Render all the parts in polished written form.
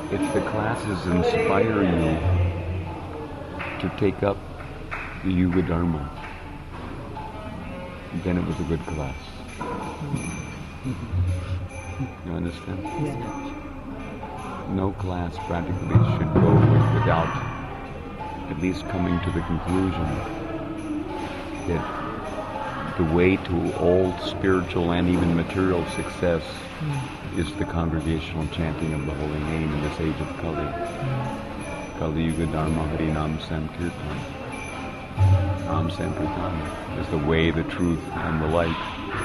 if the classes inspire you to take up the Yuga Dharma, then it was a good class. You understand? Yeah. No class practically should go without at least coming to the conclusion that the way to all spiritual and even material success is the congregational chanting of the holy name in this age of Kali. Kali Yuga Dharma Hari Nam Sankirtan. Nam Sankirtan is the way, the truth, and the light.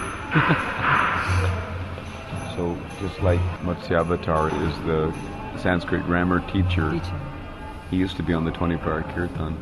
So just like Matsyavatar is the Sanskrit grammar teacher, he used to be on the 24-hour kirtan.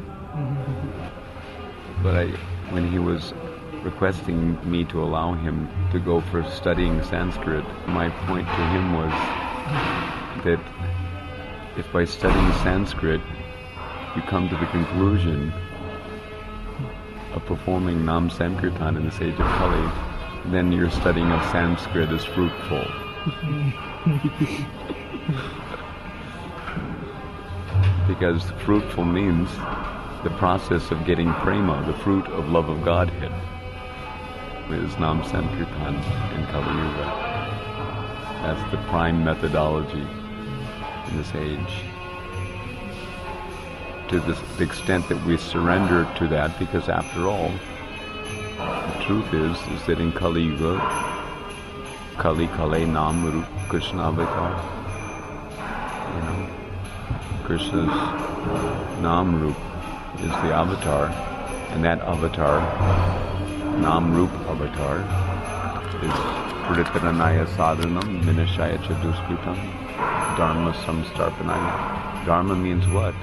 But when he was requesting me to allow him to go for studying Sanskrit, my point to him was that if by studying Sanskrit you come to the conclusion of performing Nam Sankirtan in this age of Kali, then your studying of Sanskrit is fruitful. Because fruitful means the process of getting prema, the fruit of love of Godhead, is Nam Sankirtan in Kali Yuga. That's the prime methodology in this age. To the extent that we surrender to that, because after all, the truth is that in Kali Yuga, Kali Kale Nam Rup Krishna Avatar, Krishna's Nam Rup is the avatar, and that avatar, Nam Rup avatar, is Pritharanaya Sadhanam Vinashaya Chaduskritam Dharma Samstarpanaya. Dharma means what?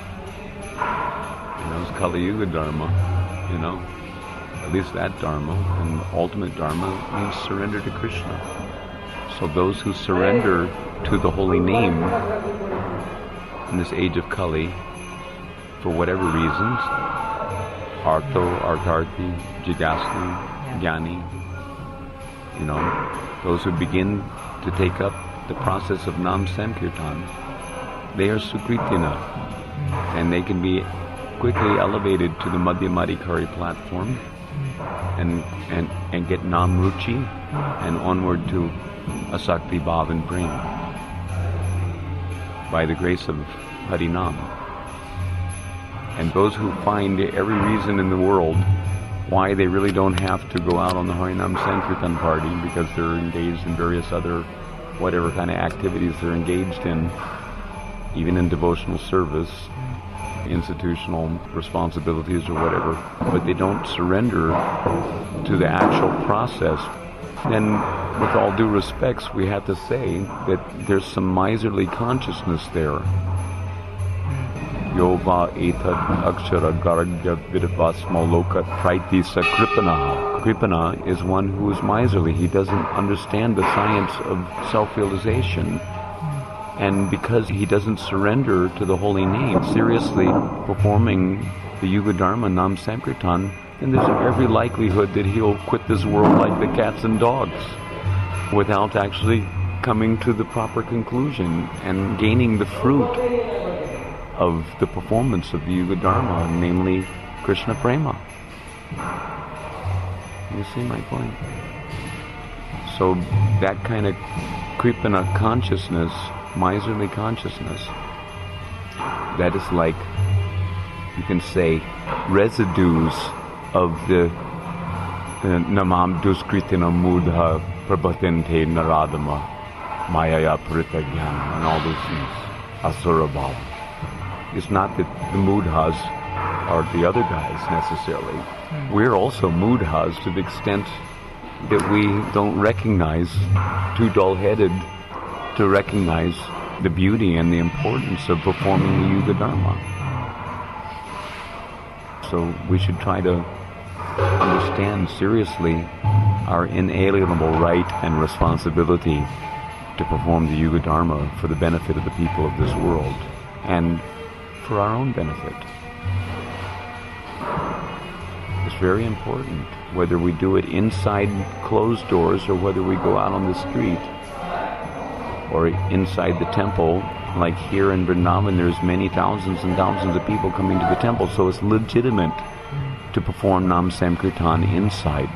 It's Kali Yuga Dharma, At least that Dharma, and ultimate Dharma means surrender to Krishna. So those who surrender to the holy name in this age of Kali, for whatever reasons, Artho, Artharthi, Jigasni, Jnani, those who begin to take up the process of Nam Sankirtan, they are Sukritina, and they can be quickly elevated to the Madhyamadikari platform and get Nam Ruchi and onward to Asakti Bhav and Prem by the grace of Harinam. And those who find every reason in the world why they really don't have to go out on the Harinam Sankirtan party because they're engaged in various other whatever kind of activities they're engaged in, even in devotional service, institutional responsibilities or whatever, but they don't surrender to the actual process, then with all due respects we have to say that there's some miserly consciousness there. Yova etad akshara garagya vidvasma loka praiti sa kripana. Kripana is one who is miserly. He doesn't understand the science of self-realization. And because he doesn't surrender to the holy name, seriously performing the Yuga Dharma Nam Sankirtan, then there's every likelihood that he'll quit this world like the cats and dogs without actually coming to the proper conclusion and gaining the fruit of the performance of the Yuga Dharma, namely Krishna Prema. You see my point? So that kind of kripana consciousness, miserly consciousness, that is like, you can say, residues of the namam duskritina mudha prabhatente naradama mayaya paritagyan and all those things, asura bhava. It's not that the mudhas are the other guys necessarily. We're also mudhas to the extent that we don't recognize, too dull-headed to recognize the beauty and the importance of performing the Yuga Dharma. So we should try to understand seriously our inalienable right and responsibility to perform the Yuga Dharma for the benefit of the people of this world and for our own benefit. It's very important, whether we do it inside closed doors or whether we go out on the street or inside the temple Like here in Vrindavan, there's many thousands and thousands of people coming to the temple, so it's legitimate to perform Nam Sankirtan inside.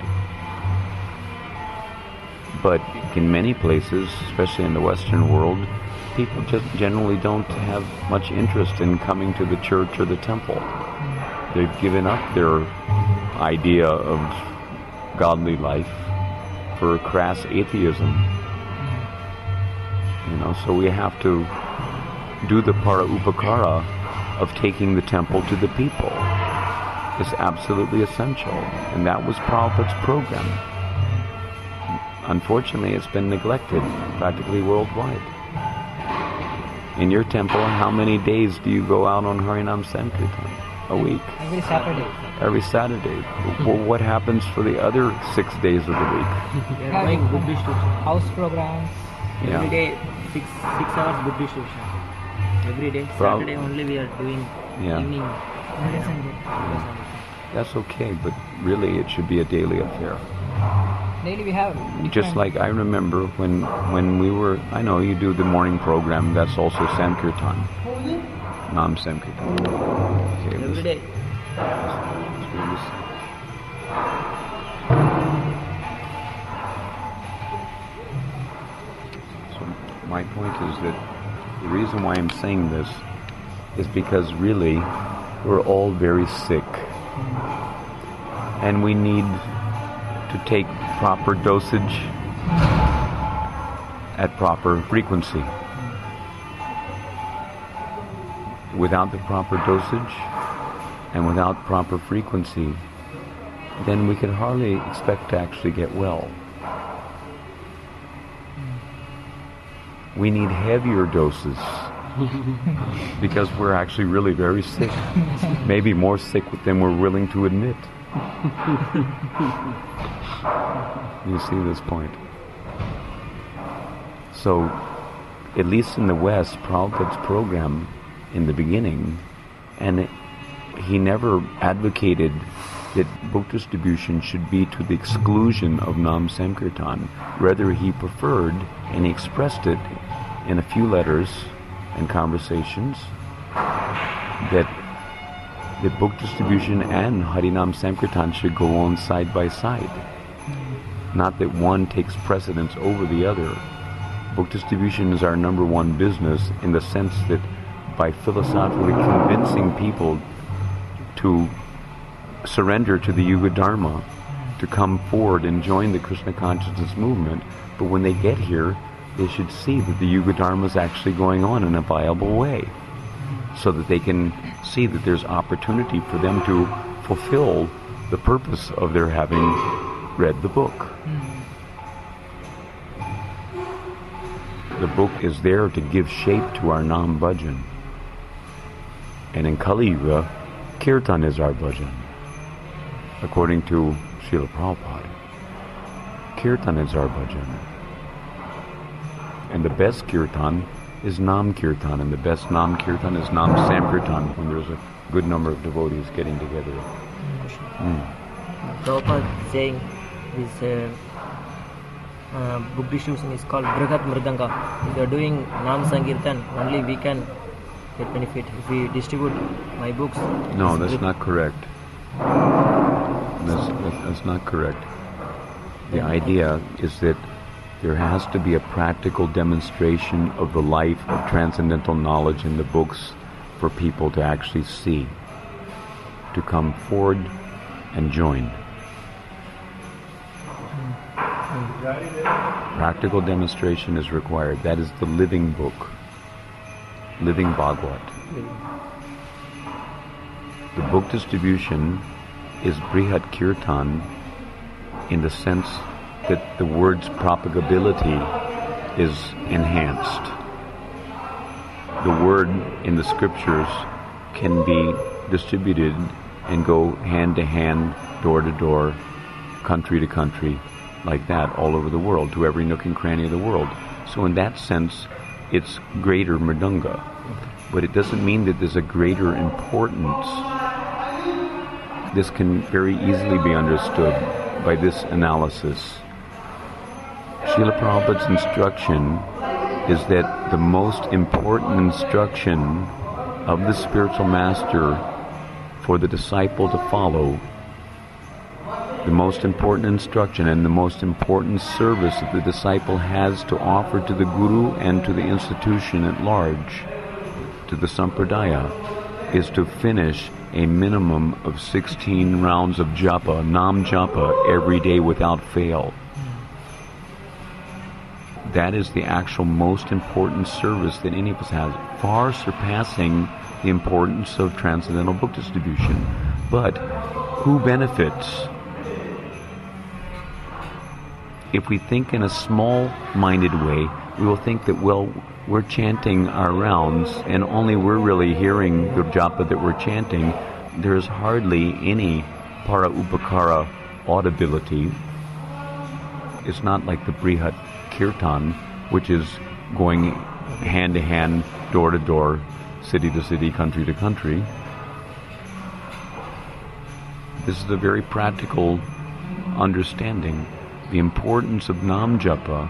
But in many places, especially in the Western world, people just generally don't have much interest in coming to the church or the temple. They've given up their idea of godly life for crass atheism. So we have to do the para upakara of taking the temple to the people. It's absolutely essential, and that was Prabhupada's program. Unfortunately, it's been neglected practically worldwide. In your temple, how many days do you go out on Harinam Sankirtan? A week? Every Saturday. Every Saturday. Well, what happens for the other 6 days of the week? We are doing Buddhist house programs. Every day, 6 hours Buddhist tuition. Every day. Saturday only we are doing evening. That's okay, but really it should be a daily affair. Daily we have. Just like I remember when we were, I know you do the morning program, that's also Sankirtan. Nam Sankirtan. Okay, every day. So my point is that the reason why I'm saying this is because really we're all very sick. And we need to take proper dosage at proper frequency. Without the proper dosage and without proper frequency, then we can hardly expect to actually get well. We need heavier doses because we're actually really very sick. Maybe more sick than we're willing to admit. You see this point? So, at least in the West, Prabhupada's program in the beginning, and he never advocated that book distribution should be to the exclusion of Nam Sankirtan. Rather, he preferred, and he expressed it in a few letters and conversations, that the book distribution and Harinam Sankirtan should go on side by side. Not that one takes precedence over the other. Book distribution is our number one business in the sense that by philosophically convincing people to surrender to the Yuga Dharma, to come forward and join the Krishna consciousness movement, but when they get here, they should see that the Yuga Dharma is actually going on in a viable way, so that they can see that there's opportunity for them to fulfill the purpose of their having read the book. The book is there to give shape to our Nam Bhajan. And in Kali Yuga, Kirtan is our Bhajan. According to Srila Prabhupada, Kirtan is our Bhajan. And the best Kirtan is Nam Kirtan, and the best Nam Kirtan is Nam Sankirtan, when there's a good number of devotees getting together. Prabhupada saying this book distribution is called Brihat Mridanga. If you are doing Nam Sankirtan, only we can get benefit. If we distribute my books... No, that's not correct. That's not correct. The idea is that there has to be a practical demonstration of the life of transcendental knowledge in the books for people to actually see, to come forward and join. Practical demonstration is required. That is the living book, living Bhagavad. The book distribution is Brihat Kirtan in the sense that the word's propagability is enhanced. The word in the scriptures can be distributed and go hand to hand, door to door, country to country, like that, all over the world, to every nook and cranny of the world. So in that sense, it's greater Mridanga. But it doesn't mean that there's a greater importance. This can very easily be understood by this analysis. Srila Prabhupada's instruction is that the most important instruction of the spiritual master for the disciple to follow, the most important instruction and the most important service that the disciple has to offer to the Guru and to the institution at large, to the Sampradaya, is to finish a minimum of 16 rounds of japa, nam japa, every day without fail. That is the actual most important service that any of us has, far surpassing the importance of transcendental book distribution. But who benefits? If we think in a small-minded way, we will think that, well, we're chanting our rounds and only we're really hearing the japa that we're chanting. There's hardly any para upakara audibility. It's not like the Brihat Kirtan, which is going hand to hand, door to door, city to city, country to country. This is a very practical understanding. The importance of Nam Japa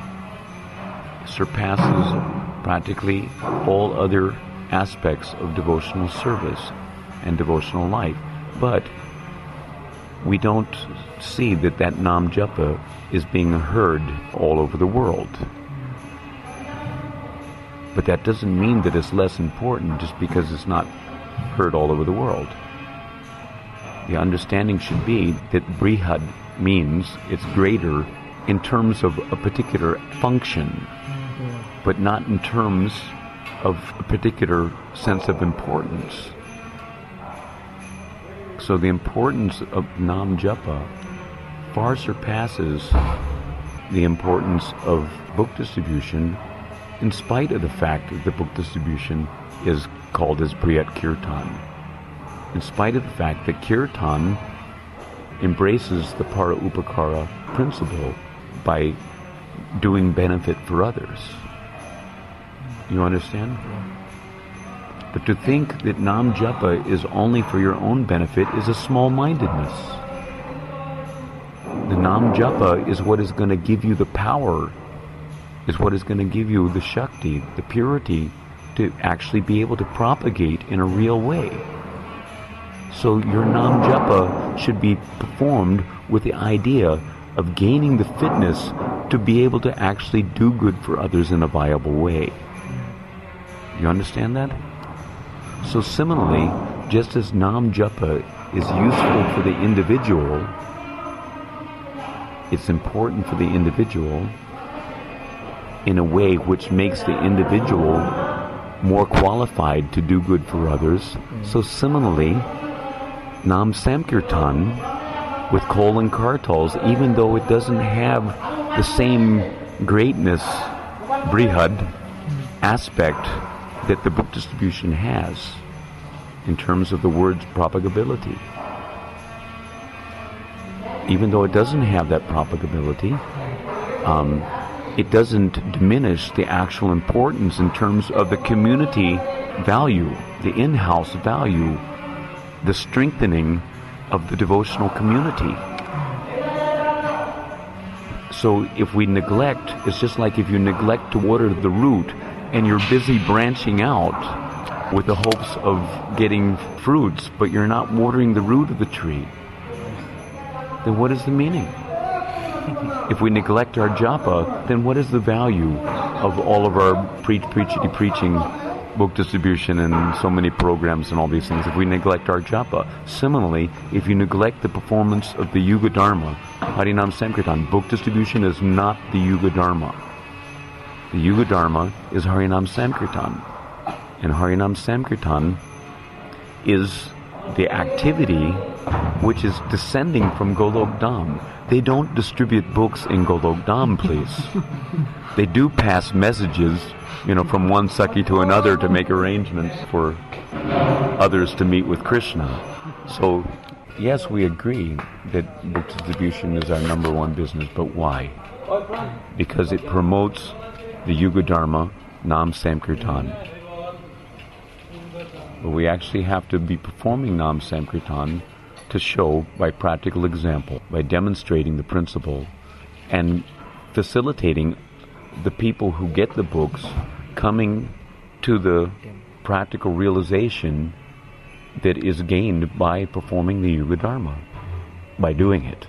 surpasses practically all other aspects of devotional service and devotional life. But we don't see that Nam Japa is being heard all over the world. But that doesn't mean that it's less important just because it's not heard all over the world. The understanding should be that Brihad means it's greater in terms of a particular function, but not in terms of a particular sense of importance. So the importance of Nam Japa far surpasses the importance of book distribution, in spite of the fact that the book distribution is called as Brihat Kirtan. In spite of the fact that Kirtan embraces the para upakara principle by doing benefit for others. You understand? But to think that Nam Japa is only for your own benefit is a small-mindedness. The Nam Japa is what is going to give you the power, is what is going to give you the Shakti, the purity, to actually be able to propagate in a real way. So your Nam Japa should be performed with the idea of gaining the fitness to be able to actually do good for others in a viable way. You understand that? So similarly, just as Nam Japa is useful for the individual, it's important for the individual in a way which makes the individual more qualified to do good for others. So similarly, Nam Sankirtan with Kol and Kartals, even though it doesn't have the same greatness, Brihad aspect that the book distribution has in terms of the word's propagability. Even though it doesn't have that propagability, it doesn't diminish the actual importance in terms of the community value, the in-house value, the strengthening of the devotional community. So if we neglect, it's just like if you neglect to water the root and you're busy branching out with the hopes of getting fruits, but you're not watering the root of the tree, then what is the meaning? If we neglect our japa, then what is the value of all of our preaching, book distribution, and so many programs and all these things if we neglect our japa? Similarly, if you neglect the performance of the Yuga Dharma, Harinam Sankirtan, book distribution is not the Yuga Dharma. The Yuga Dharma is Harinam Sankirtan. And Harinam Sankirtan is the activity which is descending from Golok Dham. They don't distribute books in Golok Dham, please. They do pass messages, from one Sakhi to another to make arrangements for others to meet with Krishna. So, yes, we agree that book distribution is our number one business, but why? Because it promotes the Yuga Dharma, Nam Sankirtan. But we actually have to be performing Nam Sankirtan to show by practical example, by demonstrating the principle and facilitating the people who get the books coming to the practical realization that is gained by performing the Yuga Dharma, by doing it.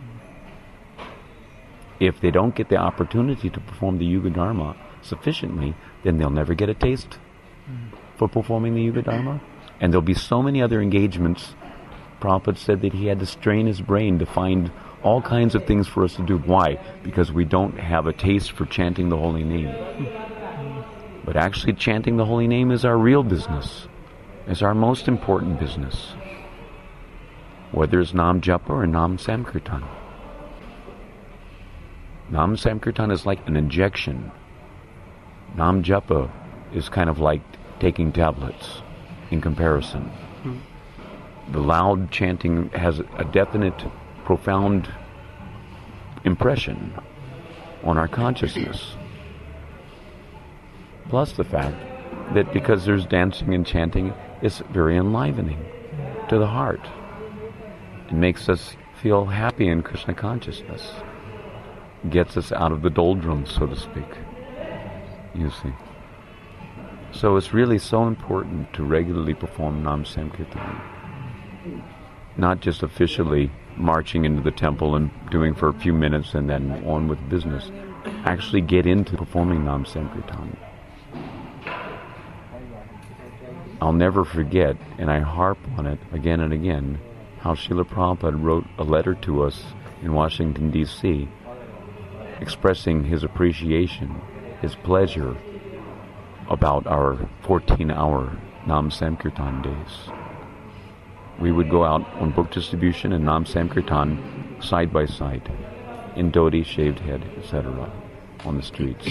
If they don't get the opportunity to perform the Yuga Dharma sufficiently, then they'll never get a taste for performing the Yuga Dharma. And there'll be so many other engagements. Prabhupada said that he had to strain his brain to find all kinds of things for us to do. Why? Because we don't have a taste for chanting the holy name. But actually chanting the holy name is our real business. It's our most important business. Whether it's Nam Japa or Nam Samkirtan. Nam Samkirtan is like an injection. Nam Japa is kind of like taking tablets in comparison. The loud chanting has a definite, profound impression on our consciousness. Plus the fact that because there's dancing and chanting, it's very enlivening to the heart. It makes us feel happy in Krishna consciousness. Gets us out of the doldrums, so to speak. You see. So it's really so important to regularly perform Nam Samkirtan. Not just officially marching into the temple and doing for a few minutes and then on with business. Actually get into performing Nam Samkirtan. I'll never forget, and I harp on it again and again, how Srila Prabhupada wrote a letter to us in Washington, D.C., expressing his appreciation, his pleasure about our 14-hour Nam Samkirtan days. We would go out on book distribution and Nam Samkirtan side by side, in dhoti, shaved head, etc., on the streets.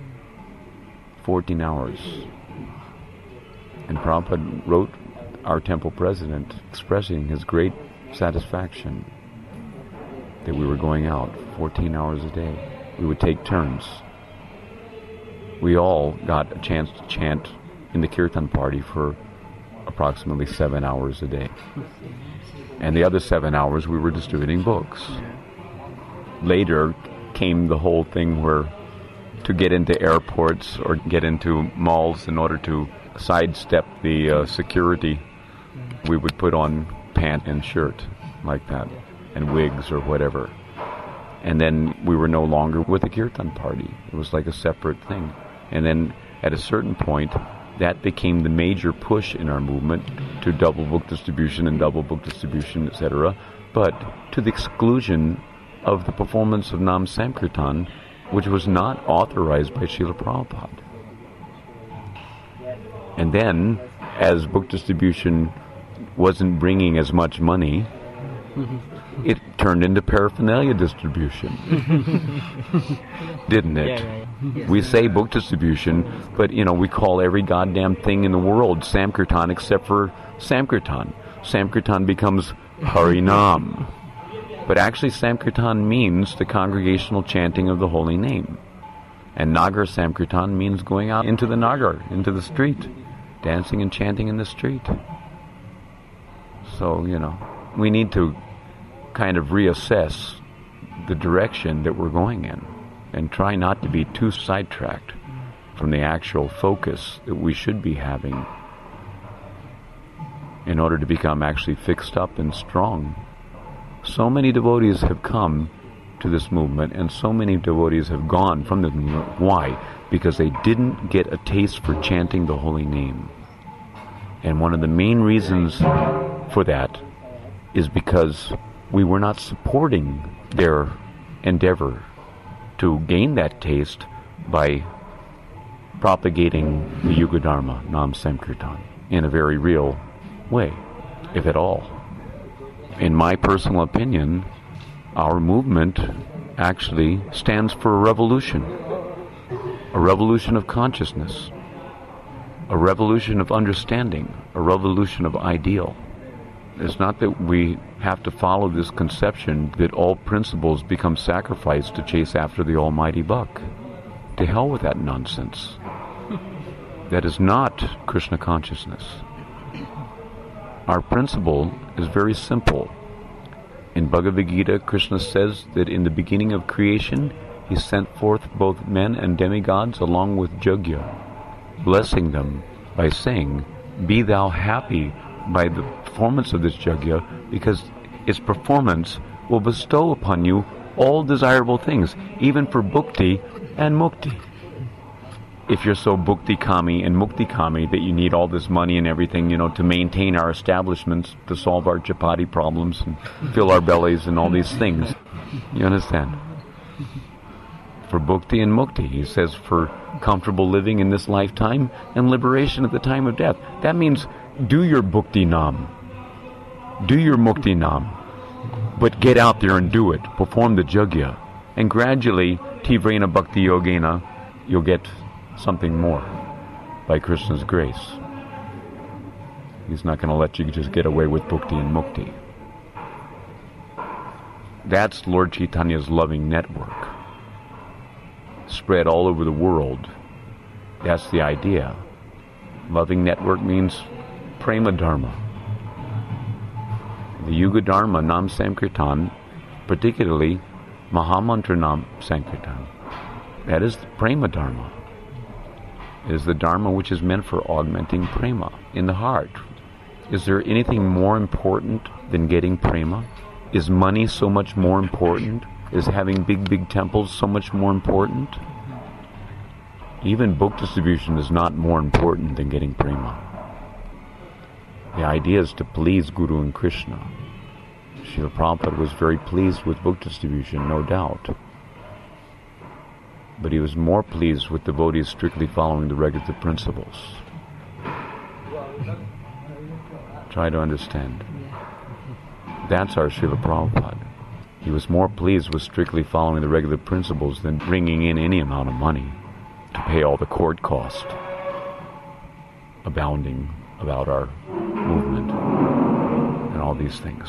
14 hours. And Prabhupada wrote our temple president expressing his great satisfaction that we were going out 14 hours a day. We would take turns. We all got a chance to chant in the kirtan party for approximately 7 hours a day. And the other 7 hours we were distributing books. Later came the whole thing where to get into airports or get into malls in order to sidestep the security, we would put on pant and shirt like that, and wigs or whatever. And then we were no longer with the kirtan party. It was like a separate thing. And then at a certain point, that became the major push in our movement to double book distribution and double book distribution, etc., but to the exclusion of the performance of Nam Samkirtan, which was not authorized by Srila Prabhupada. And then, as book distribution wasn't bringing as much money, it turned into paraphernalia distribution. Didn't it? Yeah. We say book distribution, but, we call every goddamn thing in the world Samkirtan except for Samkirtan. Samkirtan becomes Harinam. But actually Samkirtan means the congregational chanting of the holy name. And Nagar Samkirtan means going out into the Nagar, into the street, dancing and chanting in the street. So, we need to kind of reassess the direction that we're going in and try not to be too sidetracked from the actual focus that we should be having in order to become actually fixed up and strong. So many devotees have come to this movement and so many devotees have gone from the movement. Why? Because they didn't get a taste for chanting the holy name. And one of the main reasons for that is because we were not supporting their endeavor to gain that taste by propagating the Yuga Dharma, Nam Samkirtan, in a very real way, if at all. In my personal opinion, our movement actually stands for a revolution of consciousness, a revolution of understanding, a revolution of ideal. It's not that we have to follow this conception that all principles become sacrificed to chase after the almighty buck. To hell with that nonsense. That is not Krishna consciousness. Our principle is very simple. In Bhagavad Gita, Krishna says that in the beginning of creation, he sent forth both men and demigods along with Jogya, blessing them by saying, "Be thou happy by the performance of this Jogya, because its performance will bestow upon you all desirable things, even for bhukti and mukti." If you're so bhukti kami and mukti kami that you need all this money and everything, to maintain our establishments, to solve our chapati problems and fill our bellies and all these things, you understand? For bhukti and mukti, he says, for comfortable living in this lifetime and liberation at the time of death. That means do your bhukti nam, do your mukti nam, but get out there and do it. Perform the jagya, and gradually, tivrena bhakti yogena, you'll get something more by Krishna's grace. He's not going to let you just get away with bhukti and mukti. That's Lord Chaitanya's loving network, spread all over the world. That's the idea. Loving network means prema dharma. The Yuga Dharma, Nam Sankirtan, particularly Mahamantra Nam Sankirtan, that is the prema dharma. It is the dharma which is meant for augmenting prema in the heart. Is there anything more important than getting prema? Is money so much more important? Is having big temples so much more important? Even book distribution is not more important than getting prema. The idea is to please Guru and Krishna. Srila Prabhupada was very pleased with book distribution, no doubt. But he was more pleased with devotees strictly following the regulative principles. Try to understand. That's our Srila Prabhupada. He was more pleased with strictly following the regulative principles than bringing in any amount of money to pay all the court cost abounding about our movement and all these things.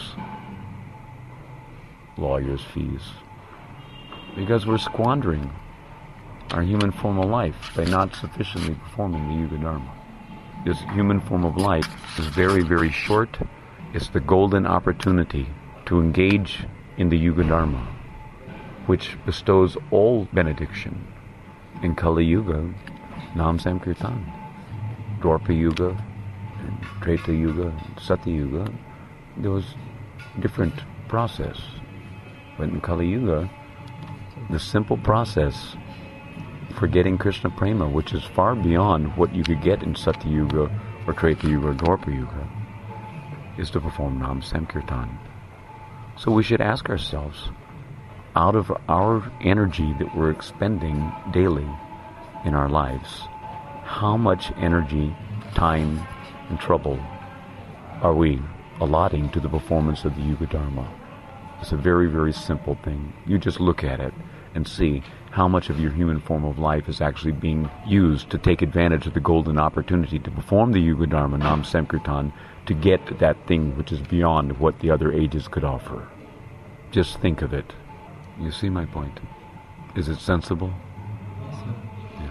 Lawyers' fees. Because we're squandering our human form of life by not sufficiently performing the Yuga Dharma. This human form of life is very, very short. It's the golden opportunity to engage in the Yuga Dharma, which bestows all benediction. In Kali Yuga, Nam Sankirtan. Dwapara Yuga, Treta Yuga, Satya Yuga, there was different process. But in Kali Yuga, the simple process for getting Krishna Prema, which is far beyond what you could get in Satya Yuga or Treta Yuga or Dwapara Yuga, is to perform Nam Sankirtan. So we should ask ourselves, out of our energy that we're expending daily in our lives, how much energy, time, and trouble are we allotting to the performance of the Yuga Dharma? It's a very, very simple thing. You just look at it and see how much of your human form of life is actually being used to take advantage of the golden opportunity to perform the Yuga Dharma, Nam Sankirtan, to get that thing which is beyond what the other ages could offer. Just think of it. You see my point? Is it sensible? Yeah.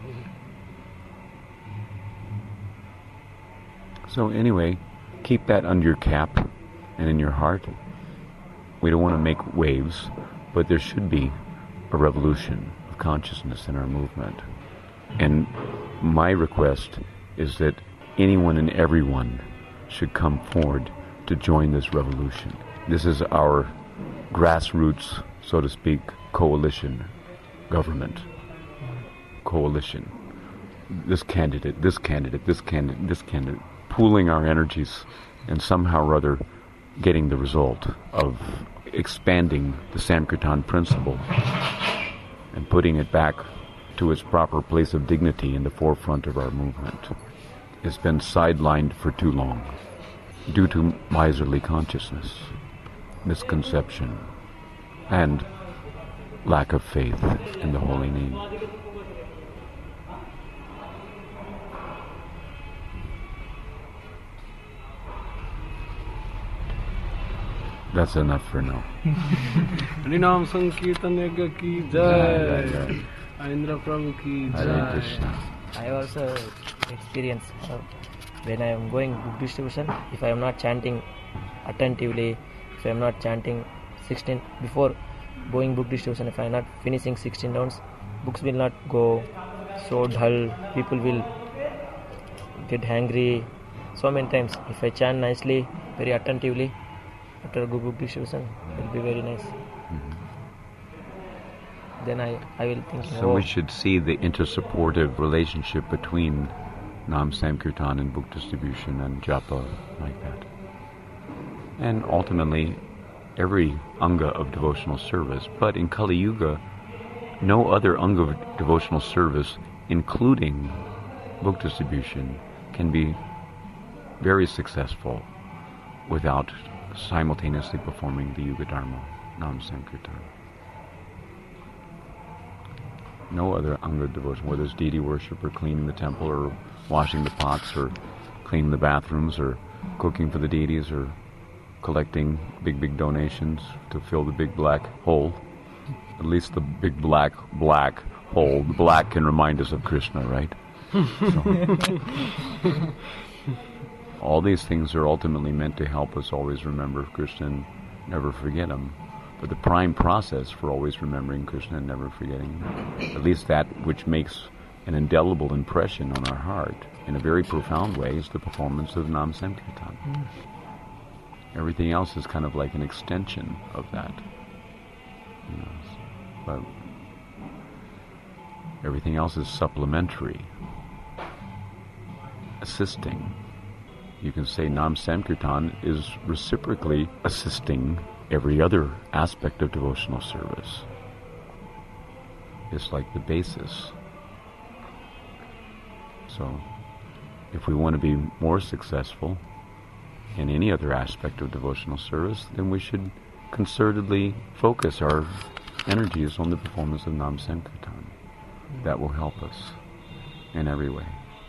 So anyway, keep that under your cap and in your heart. We don't want to make waves, but there should be a revolution of consciousness in our movement. And my request is that anyone and everyone should come forward to join this revolution. This is our grassroots, so to speak, coalition, government, coalition. This candidate, pooling our energies and somehow or other getting the result of expanding the Sankirtan principle and putting it back to its proper place of dignity in the forefront of our movement. It's been sidelined for too long due to miserly consciousness, misconception, and lack of faith in the holy name. That's enough for now. Harinam Sankirtan Yagya ki jai. Indra Prabhu ki jai. Hare Krishna. I also experience when I am going book distribution, if I am not chanting attentively, if I am not chanting 16 before going book distribution, if I'm not finishing 16 rounds, books will not go so dull. People will get hungry. So many times, if I chant nicely, very attentively, after good book distribution, it will be very nice. Then I will think. So we should see the intersupportive relationship between Nam Sankirtan and book distribution and japa like that. And ultimately, every anga of devotional service. But in Kali Yuga, no other anga of devotional service, including book distribution, can be very successful without simultaneously performing the Yuga Dharma, Nam Sankirtan. No other anga of devotion, whether it's deity worship or cleaning the temple or washing the pots or cleaning the bathrooms or cooking for the deities or collecting big donations to fill the big black hole. At least the big black hole. The black can remind us of Krishna, right? So, all these things are ultimately meant to help us always remember Krishna and never forget him. But the prime process for always remembering Krishna and never forgetting him, at least that which makes an indelible impression on our heart in a very profound way, is the performance of Nam Sankirtan. Everything else is kind of like an extension of that. You know, but everything else is supplementary, assisting. You can say Nam Sankirtan is reciprocally assisting every other aspect of devotional service. It's like the basis. So, if we want to be more successful in any other aspect of devotional service, then we should concertedly focus our energies on the performance of Nam Sankirtan. That will help us in every way.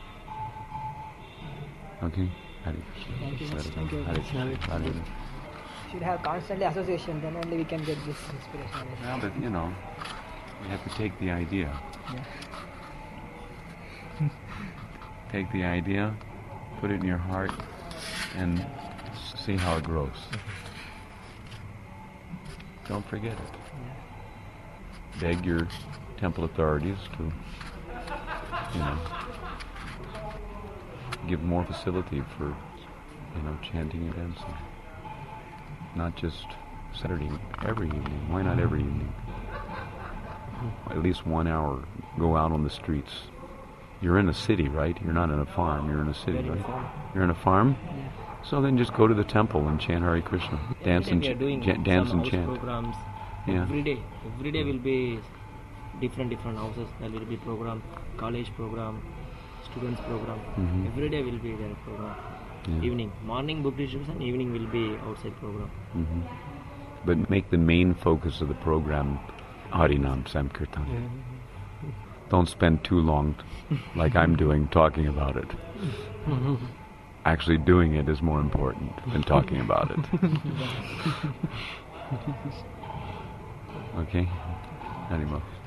Okay? Hare Krishna. Thank you. Hare Thank you. Hare Krishna. Hare Krishna. Should have constantly association, then only we can get this inspiration. Well, but you know, you have to take the idea. Take the idea, put it in your heart, and see how it grows. Don't forget it. Beg your temple authorities to, you know, give more facility for, you know, chanting and dancing. Not just Saturday, every evening. Why not every evening? At least 1 hour. Go out on the streets. You're in a city, right? You're not in a farm. You're in a city, right? You're in a farm? Yeah. So then just go to the temple and chant Hare Krishna. Dance and we are doing dance some and house chant. programs. Yeah. Every day will be different houses. There will be program, college program, students program. Every day will be their program. Yeah. Evening, morning book distribution, evening will be outside program. But make the main focus of the program Harinam Sankirtan. Don't spend too long, like I'm doing, talking about it. Actually doing it is more important than talking about it. Okay? Anymore.